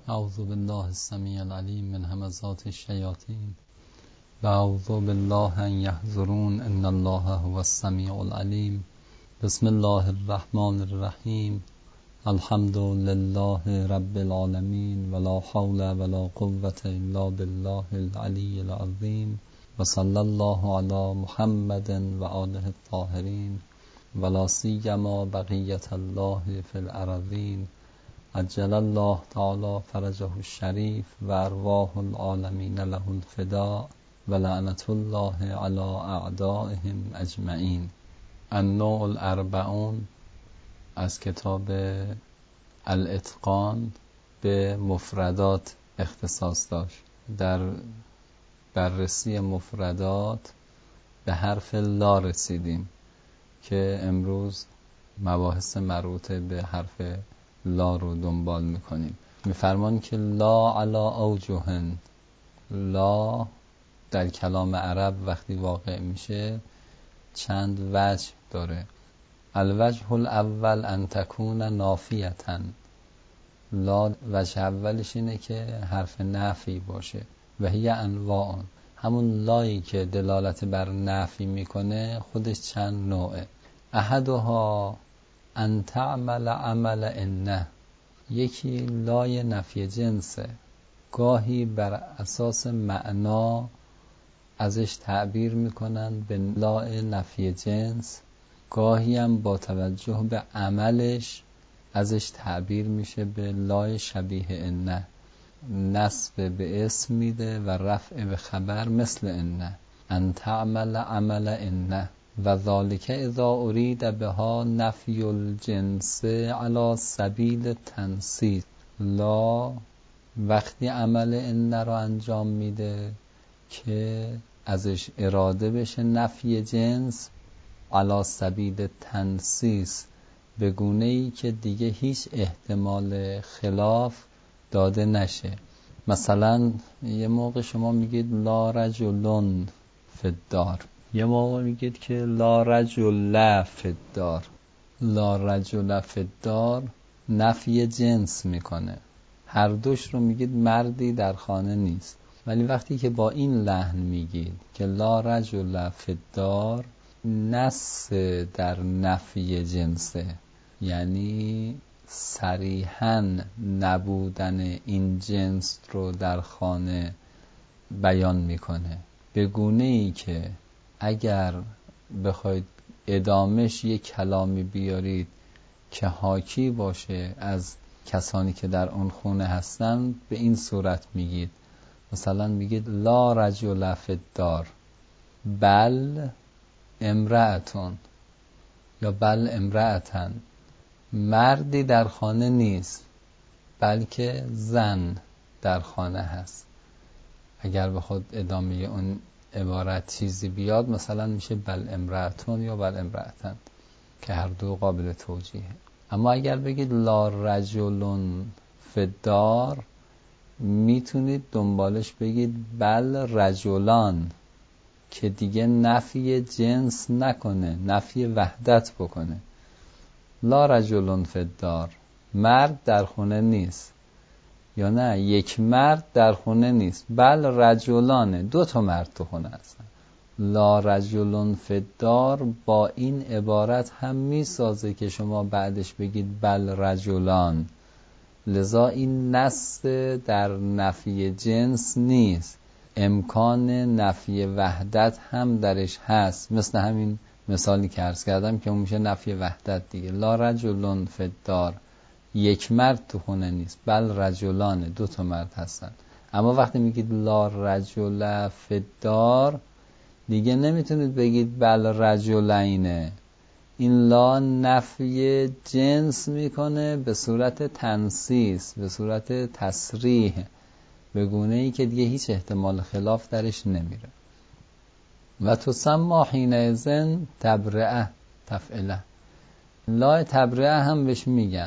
اعوذ بالله السمیع العلیم من همزات الشیاطین و اعوذ بالله ان یحضرون ان الله هو السمیع العلیم. بسم الله الرحمن الرحیم. الحمد لله رب العالمین ولا حول ولا قوة الا بالله العلی العظیم و صلی الله علی محمد و آله الطاهرین ولا سیما بقیة الله فی الارضین عجل الله تعالی فرجه الشریف و ارواح العالمین له الفداء و لعنت الله علی اعدائهم اجمعین. النوع الاربعون از کتاب الاتقان به مفردات اختصاص داشت. در بررسی مفردات به حرف لا رسیدیم که امروز مباحث مربوط به حرف لا رو دنبال میکنیم. میفرمان که لا علا اوجهن، لا در کلام عرب وقتی واقع میشه چند وجه داره. الوجه الاول ان تکون نافیةً، لا وجه اولش اینه که حرف نفی باشه و هی انواع، همون لایی که دلالت بر نفی میکنه خودش چند نوعه. احدها ان تعمل عمل انه، یکی لای نفی جنسه، گاهی بر اساس معنا ازش تعبیر میکنن به لای نفی جنس، گاهی هم با توجه به عملش ازش تعبیر میشه به لای شبیه انه، نسب به اسم میده و رفع به خبر مثل انه، ان تعمل عمل انه و ذالک اذا ارید بها نفی الجنس علی سبیل تنصیص. لا وقتی عمل انه رو انجام میده که ازش اراده بشه نفی جنس علی سبیل تنصیص، به گونه‌ای که دیگه هیچ احتمال خلاف داده نشه. مثلا یه موقع شما میگید لا رجلن فی الدار، یه موقع میگید که لا رجل فی الدار. لا رجل فی الدار نفی جنس میکنه، هر دوش رو میگید مردی در خانه نیست. ولی وقتی که با این لحن میگید که لا رجل فی الدار، نص در نفی جنسه، یعنی صریحاً نبودن این جنس رو در خانه بیان میکنه، به گونه‌ای که اگر بخواید ادامش یک کلامی بیارید که حاکی باشه از کسانی که در اون خونه هستن، به این صورت میگید. مثلا میگید لا رجل فی الدار بل امرأتون، یا بل امرأتن، مردی در خانه نیست بلکه زن در خانه هست. اگر بخواد ادامه اون عبارت چیزی بیاد مثلا میشه بل امرأتون یا بل امرأتن که هر دو قابل توجیهه. اما اگر بگید لا رجلون فی الدار، میتونید دنبالش بگید بل رجلان، که دیگه نفی جنس نکنه، نفی وحدت بکنه. لا رجلون فی الدار، مرد در خونه نیست، یا نه یک مرد در خونه نیست بل رجلانه، دو تا مرد تو خونه هستن. لا رجلون فی الدار با این عبارت هم میسازه که شما بعدش بگید بل رجلان، لذا این نص در نفی جنس نیست، امکان نفی وحدت هم درش هست، مثل همین مثالی که عرض کردم که اون میشه نفی وحدت دیگه. لا رجلون فی الدار، یک مرد تو خونه نیست بل رجلانه، دو تا مرد هستن. اما وقتی میگید لا رجل فی الدار، دیگه نمیتونید بگید بل رجلینه، این لا نفی جنس میکنه به صورت تنصیص، به صورت تصریح، به گونه‌ای که دیگه هیچ احتمال خلاف درش نمیره. و تسمى حینئذ تبرئه تفعله، لا تبرئه هم بهش میگن،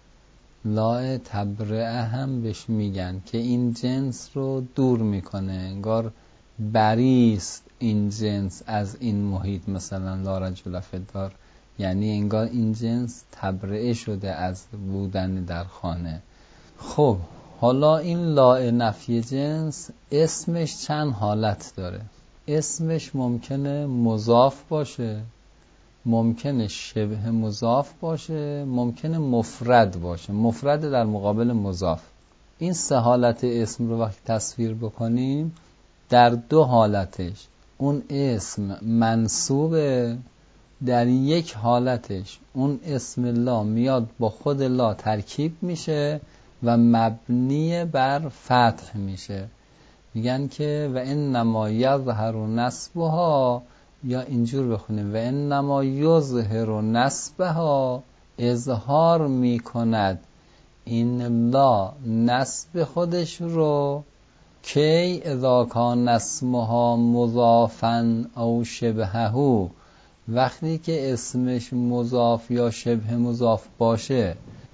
لا تبرئه هم بهش میگن که این جنس رو دور میکنه، انگار بریست این جنس از این محیط. مثلا لا رجل فی الدار یعنی انگار این جنس تبرئه شده از بودن در خانه. خب حالا این لا نفی جنس اسمش چند حالت داره. اسمش ممکنه مضاف باشه، ممکنه شبه مضاف باشه، ممکنه مفرد باشه. مفرد در مقابل مضاف. این سه حالت اسم رو وقتی تصویر بکنیم، در دو حالتش اون اسم منصوبه، در یک حالتش اون اسم لا میاد با خود لا ترکیب میشه و مبنی بر فتح میشه. میگن که و انما یظهر نصبها، یا اینجور بخونیم و انما یظهر نصبها، اظهار میکند این لا نصب خودش رو کی اذا کان اسمها مضافا او شبهه، وقتی که اسمش مضاف یا شبه مضاف باشه.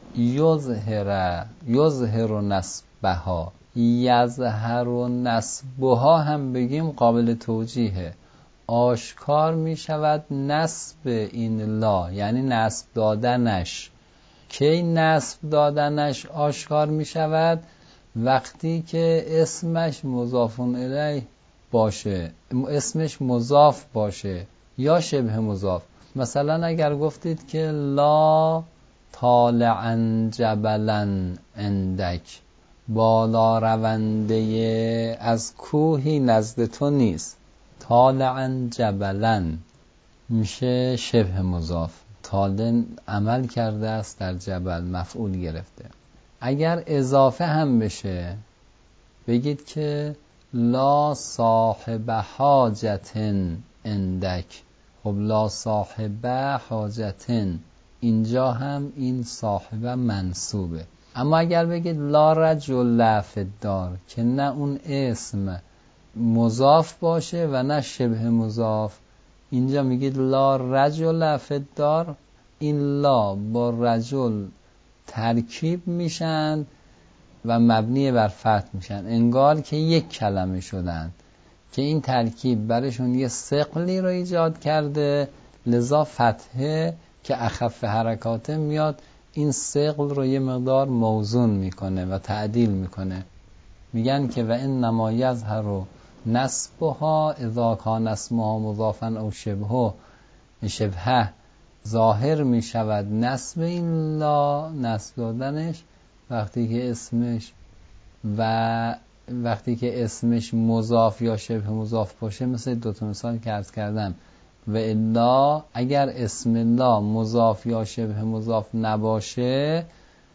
یظهر نصبها، یظهر نصبها هم بگیم قابل توجیهه. آشکار می شود نصب این لا، یعنی نصب دادنش. کی نصب دادنش آشکار می شود؟ وقتی که اسمش مضاف الیه باشه، اسمش مضاف باشه یا شبه مضاف. مثلا اگر گفتید که لا طالعا جبلا عندک، بالا رونده از کوهی نزد تو نیست. طالعا جبلا میشه شبه مضاف، طالع عمل کرده است در جبل، مفعول گرفته. اگر اضافه هم بشه بگید که لا صاحب حاجتن عندک. خب لا صاحب حاجتن، اینجا هم این صاحب منصوبه. اما اگر بگید لا رجل فی الدار، که نه اون اسم مضاف باشه و نه شبه مضاف، اینجا میگید لا رجل فی الدار، این لا با رجل ترکیب میشن و مبنی بر فتح میشن، انگار که یک کلمه شدن، که این ترکیب برشون یه ثقلی رو ایجاد کرده، لذا فتحه که اخف حرکاته میاد این ثقل رو یه مقدار موزون میکنه و تعدیل میکنه. میگن که و انما یظهر نصبها اذا کان اسمها مضافا او شبهه، ظاهر میشود نصب این لا، نصب دادنش، وقتی که اسمش مضاف یا شبه مضاف باشه. مثل دوتا مثال که عرض کردم. و الا اگر اسم لا مضاف یا شبه مضاف نباشه،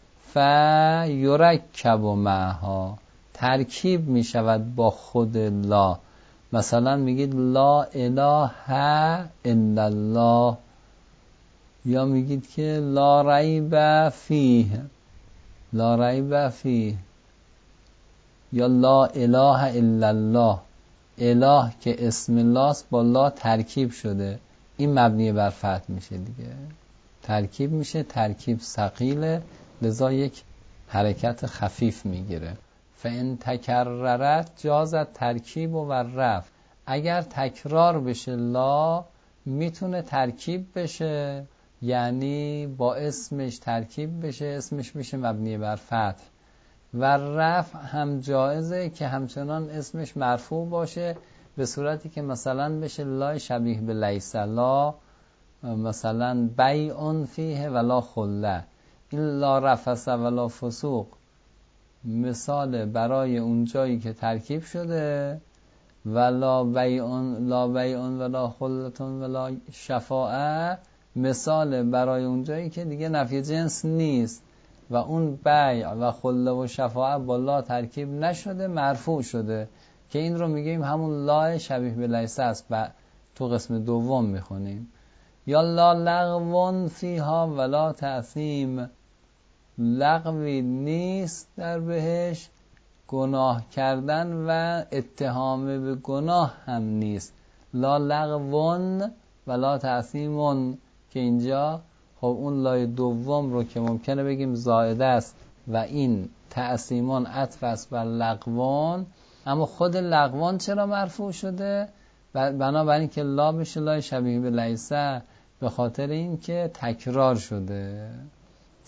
فیرکب معها، ترکیب می شود با خود لا. مثلا میگید لا اله الا الله، یا میگید که لا ریب فیه، لا ریب فیه، یا لا اله الا الله. اله که اسم لاست با لا ترکیب شده، این مبنی بر فتح میشه دیگه، ترکیب میشه، ترکیب ثقیله، لذا یک حرکت خفیف میگیره. فان تکررت جازت ترکیب و رفع، اگر تکرار بشه لا میتونه ترکیب بشه، یعنی با اسمش ترکیب بشه، اسمش میشه مبنی بر فتح. و رفع هم جایزه که همچنان اسمش مرفوع باشه، به صورتی که مثلا بشه لا شبیه به لیس، لا مثلا بیع فیه ولا خله، این لا رفث ولا فسوق مثال برای اون جایی که ترکیب شده، ولا بیع ولا خلتون ولا شفاعه مثال برای اون جایی که دیگه نفی جنس نیست و اون بیع و خله و شفاعه با لا ترکیب نشده، مرفوع شده، که این رو میگیم همون لا شبیه به لیس است. تو قسم دوم میخونیم. یا لا لغو فیها ولا تأثیم، لغوی نیست در بهش، گناه کردن و اتهام به گناه هم نیست. لا لغو ولا تأثیم، که اینجا خب اون لای دوم رو که ممکنه بگیم زائده است و این تأثیمون عطف است بر لغوان، اما خود لغوان چرا مرفوع شده؟ بنابراین که لا بشه لای شبیه به لیسه، به خاطر این که تکرار شده.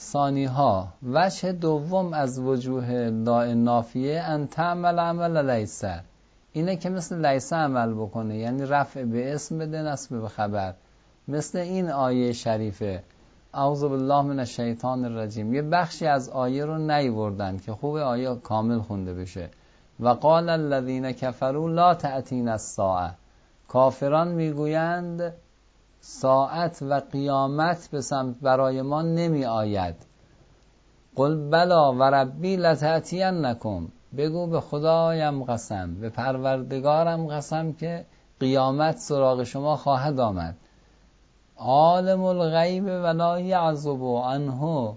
ثانی ها وجه دوم از وجوه لا نافیه ان تعمل عمل لیس، اینه که مثل لیس عمل بکنه، یعنی رفع به اسم بده نصب به خبر. مثل این آیه شریفه اعوذ بالله من الشیطان الرجیم، یه بخشی از آیه رو نیوردن که خوب آیه کامل خونده بشه. و قال الذین کفروا لا تأتینا الساعه، کافران میگویند ساعت و قیامت به سمت برای ما نمی آید. قل بلا و ربی لتأتینکم، بگو به خدایم قسم، به پروردگارم قسم که قیامت سراغ شما خواهد آمد. عالم الغیب ولا یعزب عنه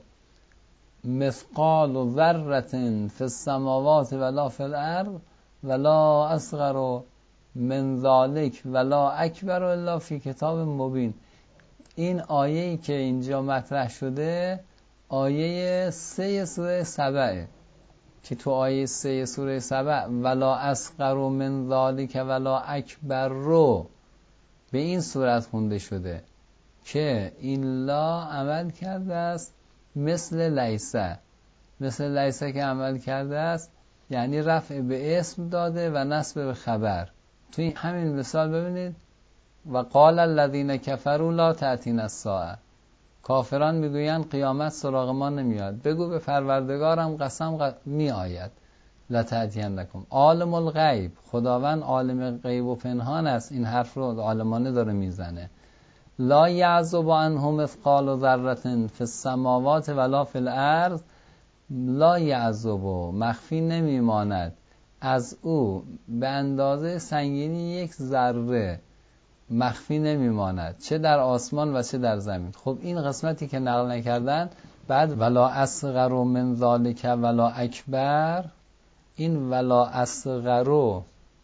مثقال ذره فی السماوات ولا فی الارض ولا اصغر من ذلک ولا اکبر الا فی کتاب مبین. این آیه‌ای که اینجا مطرح شده آیه 3 سوره سبعه که تو آیه 3 سوره سبع ولا اصغر من ذلک ولا اکبر رو به این صورت خونده شده که این لا عمل کرده است مثل لیسه، مثل لیسه که عمل کرده است، یعنی رفع به اسم داده و نصب به خبر. توی همین مثال ببینید و قال الذین کفروا لا تأتینا الساعه، کافران میگویند قیامت سراغ ما نمیاد، بگو به پروردگارم قسم می آید. لتأتینکم عالم الغیب، خداوند عالم غیب و پنهان است، این حرف رو عالمانه داره میزنه. لا یعزب عنه مثقال ذره فی السماوات ولا فی الارض، لا یعزب، مخفی نمیماند از او به اندازه سنگینی یک ذره، مخفی نمیماند چه در آسمان و چه در زمین. خب این قسمتی که نقل نکردن بعد ولا اصغر من ذلک ولا اکبر، این ولا اصغر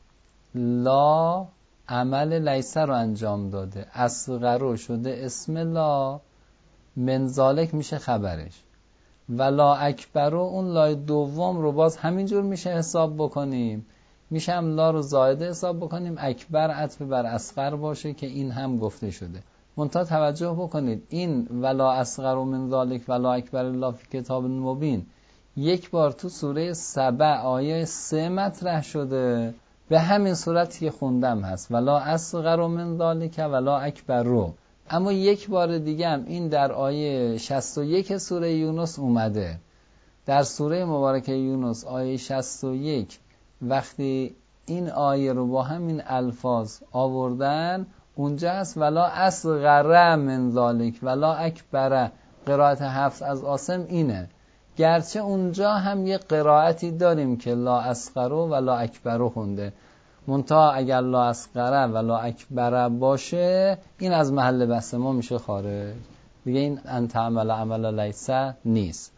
لا عمل لیس رو انجام داده، اصغر شده اسم لا، من ذلک میشه خبرش، ولا اکبر اون لای دوم رو باز همینجور میشه حساب بکنیم، میشه هم لا رو زائده حساب بکنیم، اکبر عطف بر اصغر باشه که این هم گفته شده. منتها توجه بکنید این ولا اصغر من ذلک ولا اکبر الا فی کتاب مبین یک بار تو سوره سبع آیه 3 مطرح شده، به همین صورتی که خوندم هست ولا اصغر من ذلک ولا اکبر رو، اما یک بار دیگه هم این در آیه 61 سوره یونس اومده. در سوره مبارکه یونس آیه 61 وقتی این آیه رو با همین الفاظ آوردن اونجا هست ولا اصغر من ذلک ولا اکبر، قرائت حفص از عاصم اینه، گرچه اونجا هم یه قرائتی داریم که لا اصغر ولا اکبر خونده، منتها اگر لا اصغر ولا اکبر باشه این از محل بحث ما میشه خارج دیگه، این ان تعمل عمل لیس نیست.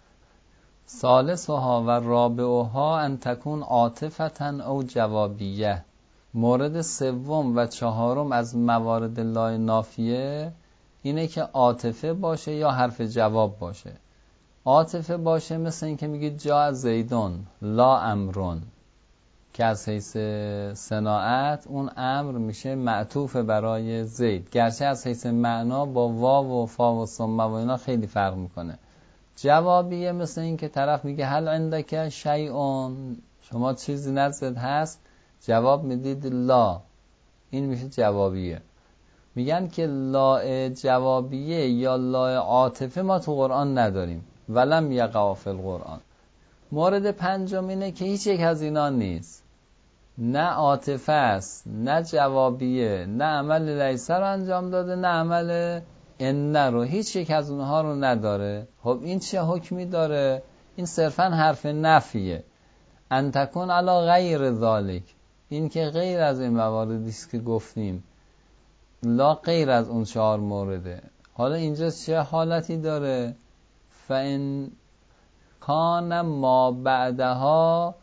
ثالثها و رابعها ان تکون عاطفة او جوابیه، مورد سوم و چهارم از موارد لا نافیه اینه که عاطفه باشه یا حرف جواب باشه. عاطفه باشه مثل این که میگید جا زیدون لا امرون، که از حیث صناعت اون امر میشه معطوف برای زید، گرچه از حیث معنا با واو و فا و ثم و اینا خیلی فرق میکنه. جوابیه مثل این که طرف میگه هل عندک شیئون، شما چیزی نزد هست، جواب میدید لا، این میشه جوابیه. میگن که لا جوابیه یا لا عاطفه ما تو قرآن نداریم، ولم یقع فی القرآن. مورد پنجم اینه که هیچ یک از اینا نیست، نه عاطفه است نه جوابیه نه عمل لیس رو انجام داده نه عمل ان رو، هیچ یک از اونها رو نداره. خب این چه حکمی داره؟ این صرفا حرف نفیه، ان تکون علی غیر ذالک، این که غیر از این مواردی است که گفتیم، لا غیر از اون 4 مورده. حالا اینجا چه حالتی داره؟ فان کان ما بعدها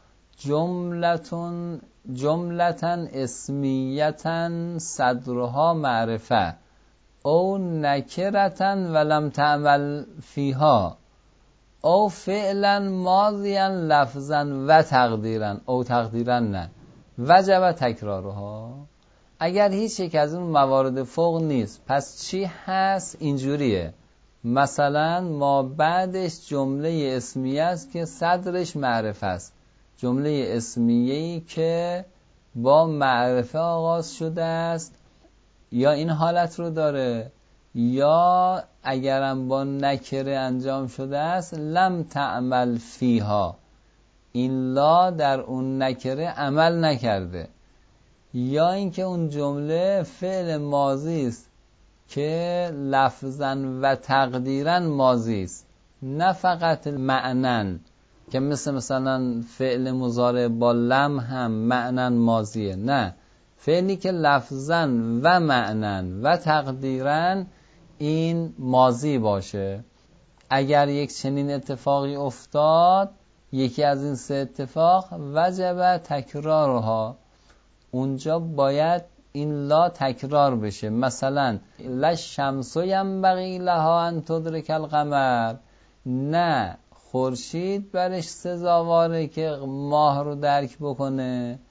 جملتن اسمیتن صدرها معرفه او نکرتن ولم تعمل فیها او فعلا ماضیا لفظا و تقدیرا او تقدیرا نه وجب تکرارها. اگر هیچ یک از اون موارد فوق نیست پس چی هست؟ اینجوریه مثلا ما بعدش جمله اسمیه است که صدرش معرفه است، جمله اسمیه‌ای که با معرفه آغاز شده است، یا این حالت رو داره، یا اگرم با نکره انجام شده است لم تعمل فیها، این لا در اون نکره عمل نکرده، یا اینکه اون جمله فعل ماضی است که لفظاً و تقدیراً ماضی است، نه فقط معنن که مثلا فعل مضارع با لم هم معنن ماضیه، نه، فعلی که لفظاً و معنن و تقدیراً این ماضی باشه. اگر یک چنین اتفاقی افتاد، یکی از این سه اتفاق، وجب تکرارها، اونجا باید این لا تکرار بشه. مثلا للشمس ینبغی لها ان تدرک القمر، نه خورشید برش سزاواره که ماه رو درک بکنه،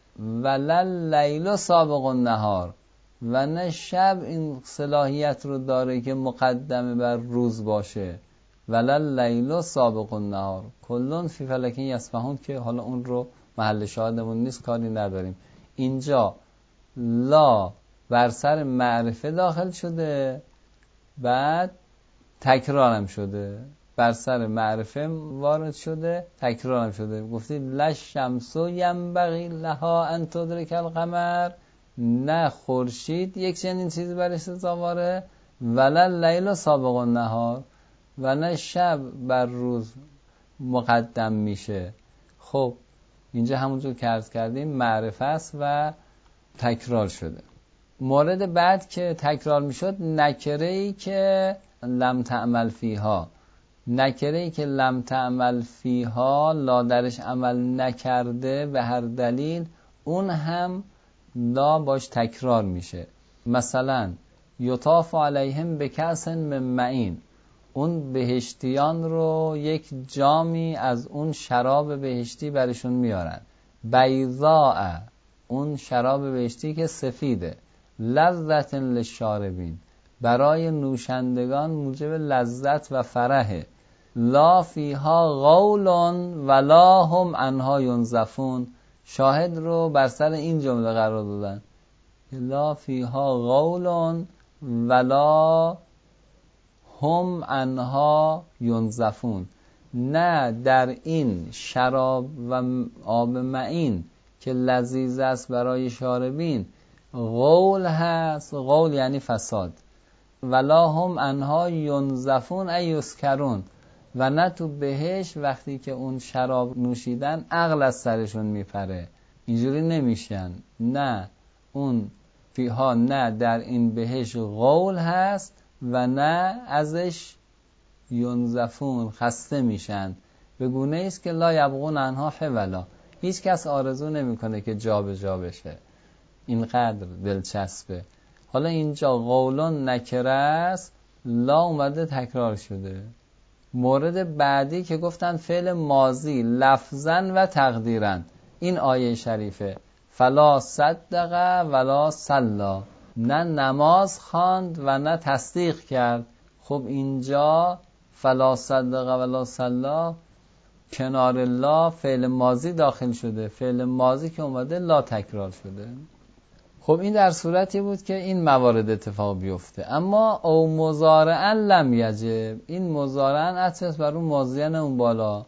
ولل لیل سابق النهار، و نه شب این صلاحیت رو داره که مقدمه بر روز باشه، ولل لیل سابق النهار کلون فی فلک یسبحون، که حالا اون رو محل شاهدمون نیست، کاری نداریم. اینجا لا بر سر معرفه داخل شده، بعد تکرارم شده، بر سر معرفه وارد شده، تکرارم شده. گفتید للشمس ینبغی لها ان تدرک القمر، نه خورشید یک چنین چیزی برش سزاواره، ولل لیل سابق النهار، و نه شب بر روز مقدم میشه. خب اینجا همونجور که عرض کردیم معرفه است و تکرار شده. مورد بعد که تکرار میشد نکره‌ای که لم تعمل فیها، نکره‌ای که لم تعمل فیها لا درش عمل نکرده به هر دلیل، اون هم لا باش تکرار میشه. مثلا یطاف علیهم بکأس من معین، اون بهشتیان رو یک جامی از اون شراب بهشتی برشون میارن، بیضاء، اون شراب بهشتی که سفیده، لذت للشاربین، برای نوشندگان موجب لذت و فرحه، لا فیها غول ولا هم عنها ینزفون، شاهد رو بر سر این جمله قرار دادن، لا فیها غول ولا هم عنها ینزفون، نه در این شراب و آب معین که لذیذ است برای شاربین غول هست، غول یعنی فساد، ولا هم عنها ینزفون ای یسکرون، و نه تو بهش وقتی که اون شراب نوشیدن عقل از سرشون میپره، اینجوری نمیشن، نه اون فیها، نه در این بهش غول هست و نه ازش ینزفون خسته میشن، به گونه است که لا یبغون عنها حولا، هیچ کس آرزو نمیکنه که جا به جا بشه، اینقدر دلچسبه. حالا اینجا قولون نکره است، لا اومده تکرار شده. مورد بعدی که گفتن فعل ماضی لفظاً و تقدیراً، این آیه شریفه فلا صدق ولا صلا، نه نماز خواند و نه تصدیق کرد. خب اینجا فلا صدق ولا صلا کنار لا فعل ماضی داخل شده، فعل ماضی که اومده لا تکرار شده. خب این در صورتی بود که این موارد اتفاق بیفته. اما او مضارعا لم یجب، این مضارعا عطف بر اون ماضیان اون بالا،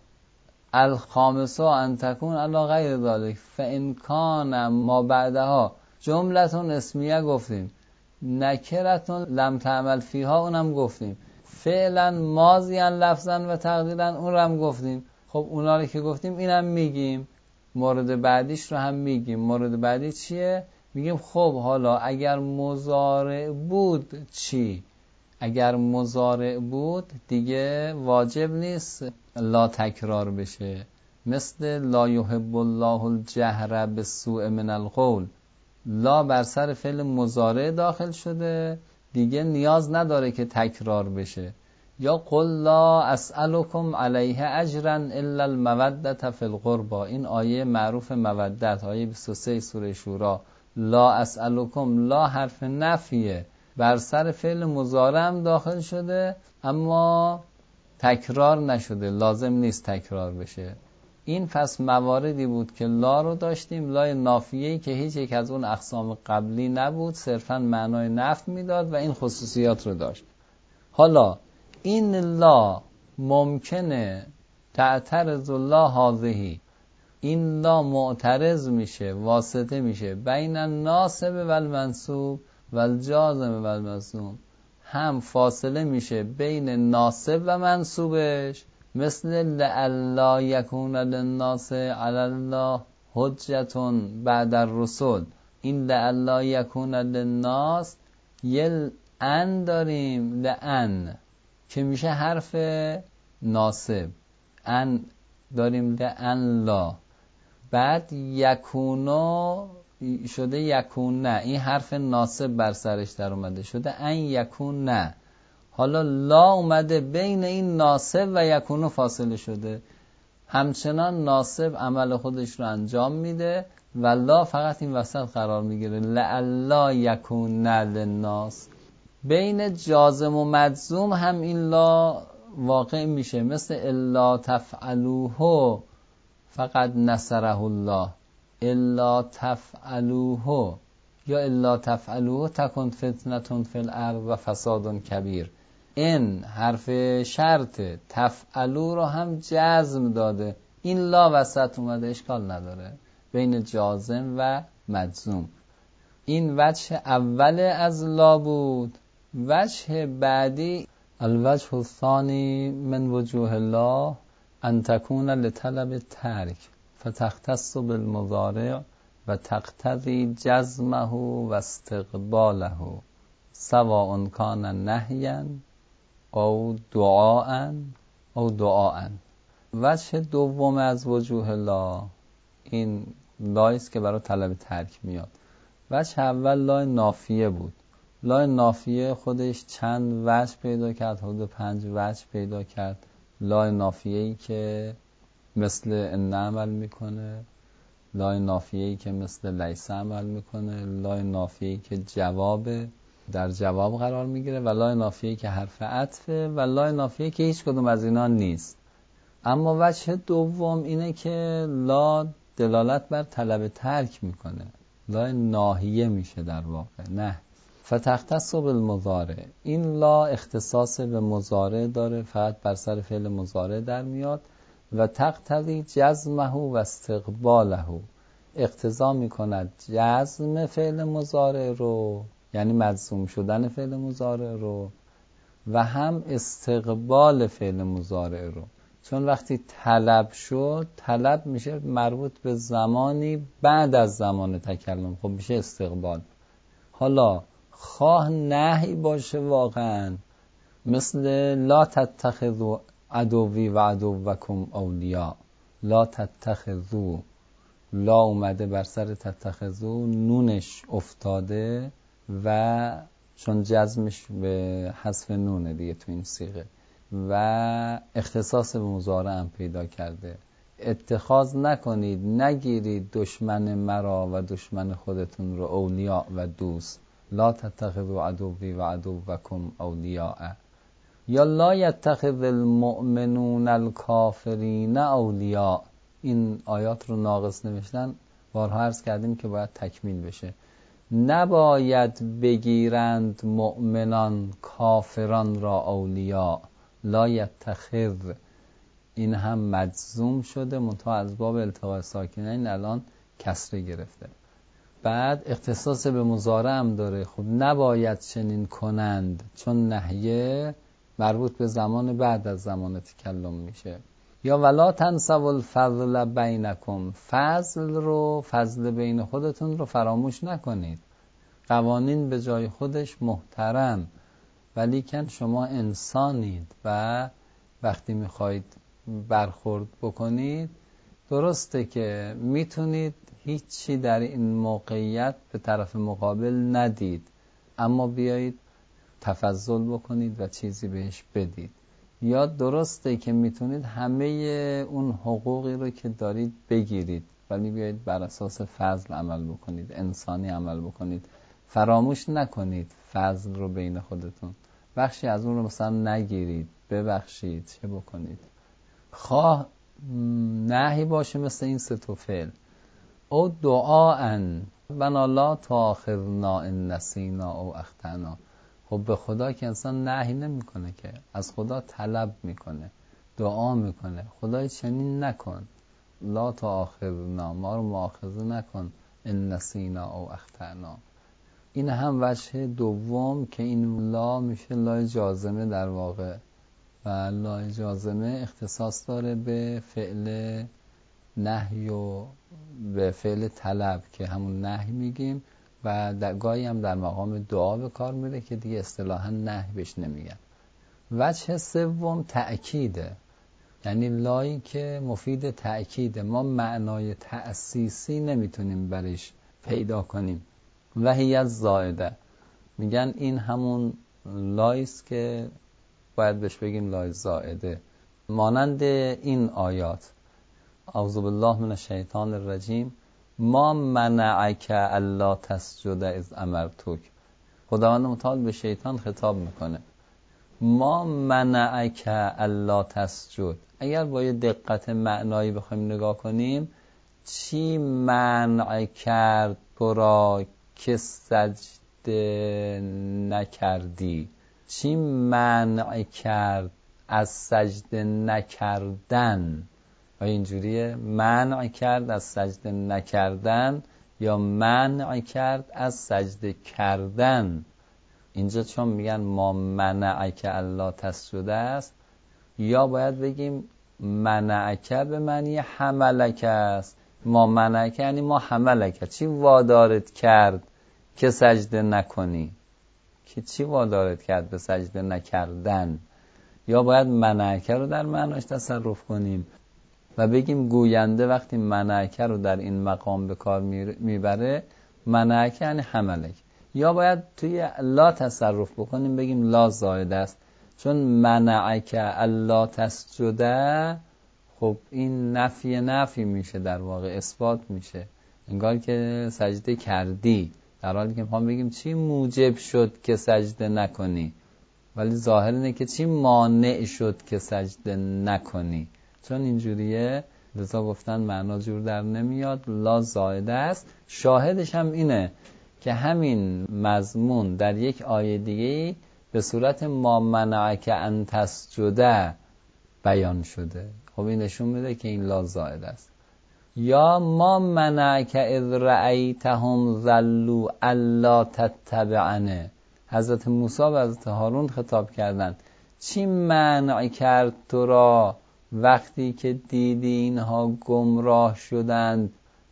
الخامسه ان تکون علی غیر ذلک فان کان ما بعدها جملتون اسمیه گفتیم، نکرتون لم تعمل فیها اونم گفتیم، فعلا ماضیان لفظا و تقدیرا اون رو هم گفتیم. خب اونا رو که گفتیم اینم میگیم، مورد بعدیش رو هم میگیم. مورد بعدی چیه؟ میگیم خب حالا اگر مضارع بود چی؟ اگر مضارع بود دیگه واجب نیست لا تکرار بشه، مثل لا یحب الله الجهر بالسوء من القول، لا بر سر فعل مضارع داخل شده دیگه نیاز نداره که تکرار بشه. یا قل لا اسألكم علیه اجرا الا المودة فی القربى، این آیه معروف مودت، آیه 23 سوره شورا، لا اسألكم، لا حرف نفیه، بر سر فعل مضارع هم داخل شده اما تکرار نشده، لازم نیست تکرار بشه. این پس مواردی بود که لا رو داشتیم، لای نافیه‌ای که هیچ یک از اون اقسام قبلی نبود، صرفاً معنای نفی میداد و این خصوصیات رو داشت. حالا این لا ممکنه تعترض لا هذهی، این لا معترض میشه، واسطه میشه بین الناصب و المنصوب و الجازم و المجزوم، هم فاصله میشه بین ناصب و منصوبش، مثل لئلا یکون للناس علی الله حجة بعد الرسل. این لئلا یکون للناس یه ان داریم، لئن که میشه حرف ناصب، ان داریم لئن لا، بعد یکونو شده یکون نه، این حرف ناصب بر سرش در اومده شده ان یکون نه. حالا لا اومده بین این ناصب و یکونو فاصله شده، همچنان ناصب عمل خودش رو انجام میده و لا فقط این وسط قرار میگیره، لئلا یکون للناس. بین جازم و مجزوم هم این لا واقع میشه، مثل الا تفعلوه فقط نصره الله، الا تفعلوه یا الا تفعلوه تکن فتنة فی الارض و فساد کبیر. این حرف شرط، تفعلو رو هم جزم داده، این لا وسط اومده، اشکال نداره بین جازم و مجزوم. این وجه اول از لا بود. وجه بعدی الوجه الثانی من وجوه الله ان تكون لطلب ترک فتختص بالمضارع و تقتضی جزمه و استقباله سواء کان نهیا او دعاء او دعاء. وجه دوم از وجوه لا این لایست که برای طلب ترک میاد. وجه اول لای نافیه بود. لای نافیه خودش چند وجه پیدا کرد، حدود 5 وجه پیدا کرد. لای نافیه‌ای که مثل ان عمل میکنه، لای نافیه‌ای که مثل لیس عمل میکنه، لای نافیه‌ای که جواب در جواب قرار میگیره و لای نافیه‌ای که حرف عطفه و لای نافیه‌ای که هیچ کدوم از اینا نیست. اما وجه دوم اینه که لا دلالت بر طلب ترک میکنه، لای ناهیه میشه در واقع، نه فتختص بالمضارع. این لا اختصاص به مضارع داره، فقط بر سر فعل مضارع در میاد و تقتضی جزمه و استقباله، اقتضا میکند جزم فعل مضارع رو، یعنی مجزوم شدن فعل مضارع رو، و هم استقبال فعل مضارع رو. چون وقتی طلب شد، طلب میشه مربوط به زمانی بعد از زمان تکلم، خب میشه استقبال. حالا خواه نهی باشه واقعا، مثل لا تتخذوا عدوی و عدوکم اولیاء، لا تتخذوا، لا اومده بر سر تتخذوا، نونش افتاده و چون جزمش به حذف نونه دیگه تو این صیغه و اختصاص به مضارع هم پیدا کرده. اتخاذ نکنید، نگیرید دشمن مرا و دشمن خودتون رو اولیاء و دوست، لا تتخذوا عدوی و عدوکم اولیاء. یا لا یتخذ المؤمنون الکافرین اولیاء. این آیات رو ناقص نوشتن، بارها عرض کردیم که باید تکمیل بشه. نباید بگیرند مؤمنان کافران را اولیاء، لا یتخذ، این هم مجزوم شده منتها از باب التقاء ساکنین الان کسره گرفته. بعد اختصاص به مضارع هم داره، خب نباید چنین کنند، چون نهیه مربوط به زمان بعد از زمان تکلم میشه. یا ولا تنسوا الفضل بینکم، فضل رو، فضل بین خودتون رو فراموش نکنید. قوانین به جای خودش محترم، ولیکن شما انسانید و وقتی میخواید برخورد بکنید، درسته که میتونید هیچی در این موقعیت به طرف مقابل ندید، اما بیایید تفضل بکنید و چیزی بهش بدید. یا درسته که میتونید همه اون حقوقی رو که دارید بگیرید، ولی بیایید بر اساس فضل عمل بکنید، انسانی عمل بکنید. فراموش نکنید فضل رو بین خودتون، بخشی از اون رو مثلا نگیرید، ببخشید، چه بکنید. خواه نهی باشه مثل این 3 فعل، او دعاً بنا لا تؤاخذنا ان نسینا او اخطأنا. خب به خدا که انسان نهی نمیکنه، که از خدا طلب میکنه، دعا میکنه، خدای چنین نکن، لا تؤاخذنا، ما رو مؤاخذه نکن، ان نسینا او اخطأنا. این هم وجه دوم که این لا میشه لای جازمه در واقع، و لای جازمه اختصاص داره به فعل نهی و به فعل طلب که همون نهی میگیم، و گاهی هم در مقام دعا به کار میره که دیگه اصطلاحا نهی بهش نمیگن. وجه سوم تأکیده، یعنی لایی که مفید تأکیده، ما معنای تأسیسی نمیتونیم برش پیدا کنیم. و هی از زائده، میگن این همون لایست که باید بهش بگیم لای زائده، مانند این آیات: اعوذ بالله من الشیطان الرجیم، ما منعک الا تسجد اذ امرتک. خداوند متعال به شیطان خطاب میکنه، ما منعک الا تسجد. اگر با یه دقت معنایی بخوایم نگاه کنیم، چی منع کرد تو را که سجده نکردی؟ چی منع کرد از سجده نکردن؟ و اینجوریه منع کرد از سجده نکردن یا منع کرد از سجده کردن. اینجا چون میگن ما منعک الا تسجد است، یا باید بگیم منعک به معنی حملک است. ما منعک یعنی ما حملک، چی وادارت کرد که سجده نکنی، که چی وادارت کرد به سجده نکردن. یا باید منعک رو در معناش تصرف کنیم و بگیم گوینده وقتی منعک رو در این مقام به کار میبره، منعک یعنی حملک. یا باید توی لا تصرف بکنیم، بگیم لا زائده است، چون منعک الا تسجده، خب این نفی میشه، در واقع اثبات میشه، انگار که سجده کردی، در حالی که میخوام بگیم چی موجب شد که سجده نکنی، ولی ظاهر اینه که چی مانع شد که سجده نکنی. چون اینجوریه لذا گفتن معنا جور در نمیاد، لا زائده است. شاهدش هم اینه که همین مضمون در یک آیه دیگه به صورت ما منعک ان تسجده بیان شده. خب این نشون میده که این لا زائده است. یا ما منعک اذ رأیتهم ظلوا الا تتبعنه، حضرت موسی و حضرت هارون خطاب کردند، چی منع کرد تو را وقتی که دیدی اینها گمراه شدند؟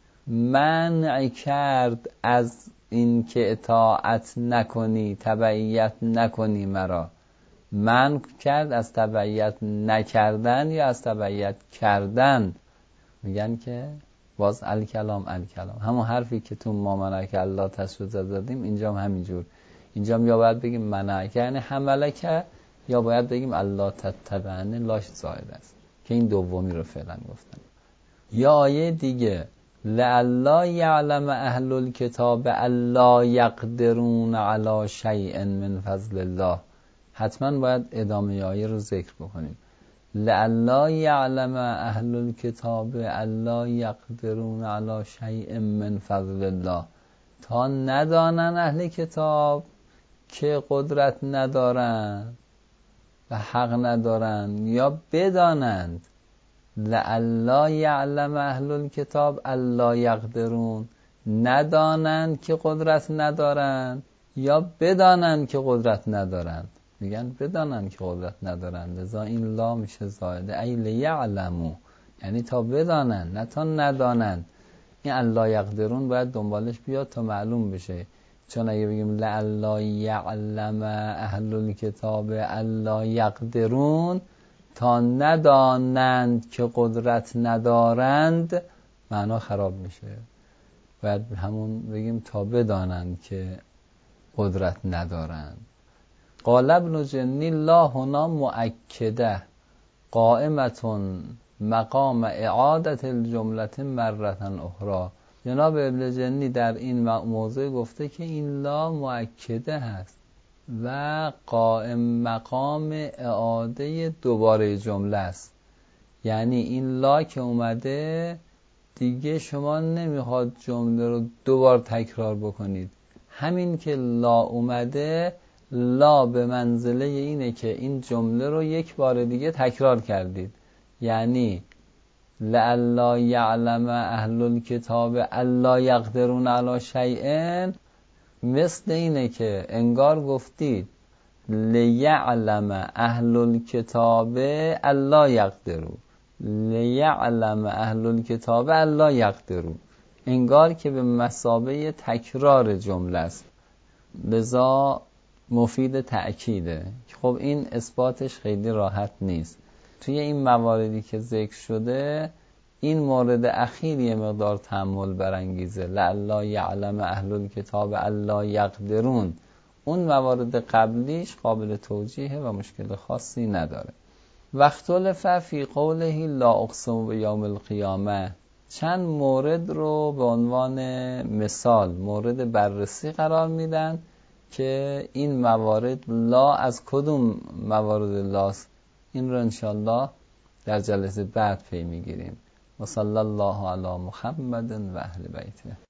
منع کرد از این که اطاعت نکنی، تبعیت نکنی مرا. منع کرد از تبعیت نکردن یا از تبعیت کردن؟ میگن که باز الکلام همون حرفی که تو ما منعک الله تسجد زدیم، اینجا هم همینجور. اینجا هم یا باید بگیم منعک یعنی حملک، یا باید بگیم الله تتبعنه، لاش زائد است، که این دومی رو فعلا گفتن. یا آیه دیگه لعلا یعلم اهل الکتاب الا یقدرون علی شیء من فضل الله. حتما باید ادامه آیه رو ذکر بکنیم. لعلا یعلم اهل الکتاب الا یقدرون علی شیء من فضل الله، تا ندانن اهل کتاب که قدرت ندارن و حق ندارن، یا بدانند لعلا یعلم اهل الکتاب الا یقدرون، ندانند که قدرت ندارند یا بدانند که قدرت ندارند. میگن بدانند که قدرت ندارند، لذا این لا میشه زائده، ای لیعلمو، یعنی تا بدانند نه تا ندانند. این الا یقدرون باید دنبالش بیاد تا معلوم بشه، چون اگه بگیم لعلا یعلم اهل الکتاب الا یقدرون، تا ندانند که قدرت ندارند، معنا خراب میشه. باید همون بگیم تا بدانند که قدرت ندارند. قال ابن جنی لا هنا مؤکده قائمتون مقام اعادت الجملة مرة اخرى. جناب ابن جنی در این موضوع گفته که این لا مؤکده هست و قائم مقام اعاده دوباره جمله است. یعنی این لا که اومده دیگه شما نمیخواد جمله رو دوبار تکرار بکنید. همین که لا اومده، لا به منزله اینه که این جمله رو یک بار دیگه تکرار کردید. یعنی لئلا یعلم اهل الکتاب الا یقدرون علی شیء، مثل اینه که انگار گفتید لیعلم اهل الکتاب الا یقدرون، لیعلم اهل الکتاب الا یقدرون، انگار که به مثابه تکرار جمله است، لذا مفید تأکیده. خب این اثباتش خیلی راحت نیست. توی این مواردی که ذکر شده این مورد اخیر یه مقدار تأمل برانگیزه، لئلا یعلم اهل الکتاب الا یقدرون. اون موارد قبلیش قابل توجیه و مشکل خاصی نداره. واختلف فی قوله لا اقسم بیوم القیامه، چند مورد رو به عنوان مثال مورد بررسی قرار میدن که این موارد لا از کدوم موارد لاست. این رو انشالله در جلسه بعد پی میگیریم. و صلی الله علی محمد و اهل بیته.